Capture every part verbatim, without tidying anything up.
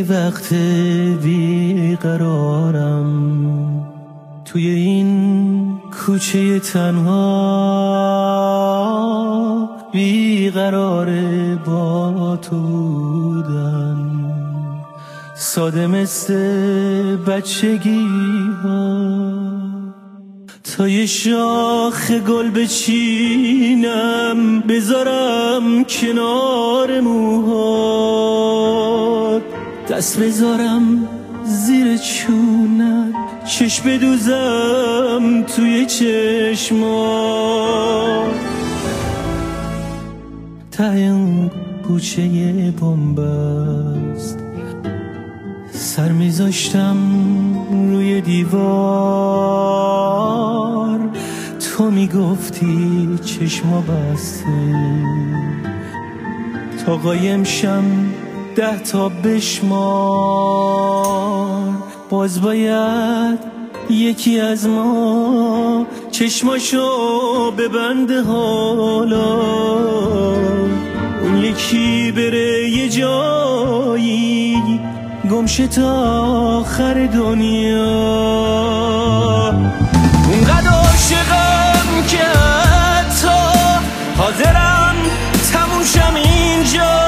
وقت بیقرارم توی این کوچه تنها، بیقراره با تو بودن، ساده مثل بچگی ها. تا یه شاخ گل بچینم بذارم کنار موهات، دست بذارم زیر چونت، چشم بدوزم توی چشمات. ته اون کوچه بن‌بست سر میذاشتم روی دیوار، تو میگفتی چشما بسته تا قایم شم ده تا بشمار. باز باید یکی از ما چشماشو ببنده، حالا اون یکی بره یه جایی گمشه تا آخر دنیا. اونقدر عاشقم که حتی حاضرم تموم شم اینجا.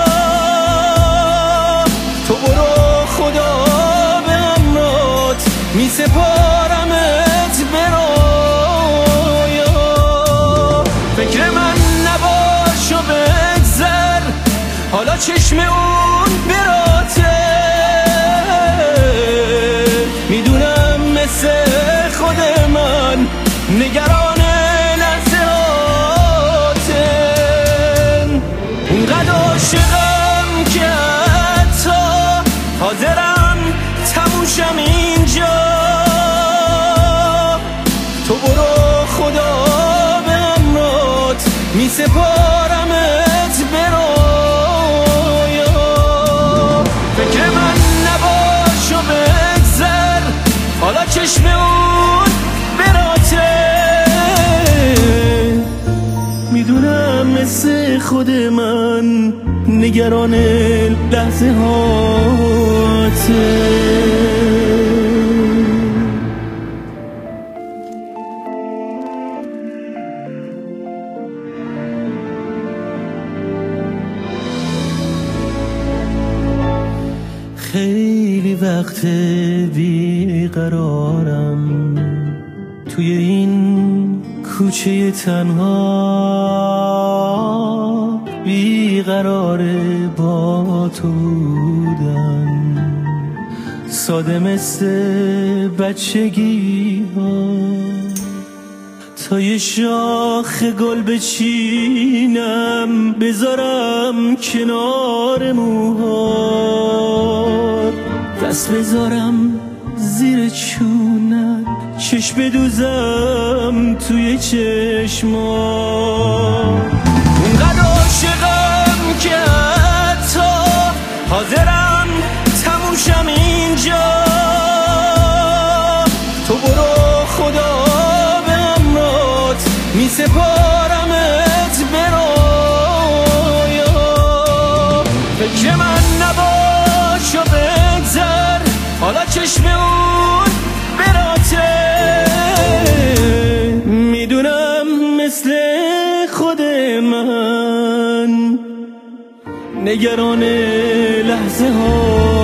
تو برو خدا به امرات میسپارمت به رویا. فکر من نباش و بگذر، حالا چشم اون براته. میدونم مثل خود من نگران لحظاتن. اونقدر عاشقم که حتی حاضرم تموم شم اینجا. تو برو خدا به امرات میسپارمت به رویا. فکر من نباش و بگذر، حالا چشم اون براته. میدونم مثل خود من نگران لحظه هاته. خیلی وقت بیقرارم توی این کوچه تنها، بیقراره با تو بودن، ساده مثل بچگی ها. تا یه شاخ گل بچینم بذارم کنار موهات، دست بذارم زیر چونت، چشم بدوزم توی چشمات. اونقدر عاشقم که حتی حاضرم تموم شم اینجا. تو برو خدا به امرات میسپارمت به رویا. فکر من نباش و بگذر، حالا چشم اون براته. میدونم مثل خود من نگران لحظه ها